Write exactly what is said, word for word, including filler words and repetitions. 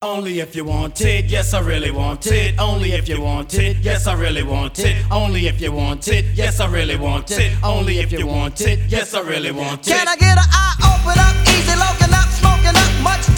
Only if you want it, yes I really want it. Only if you want it, yes I really want it. Only if you want it, yes I really want it. Only if you want it, yes I really want it. Can I get an eye open up, easy looking up, smoking up much?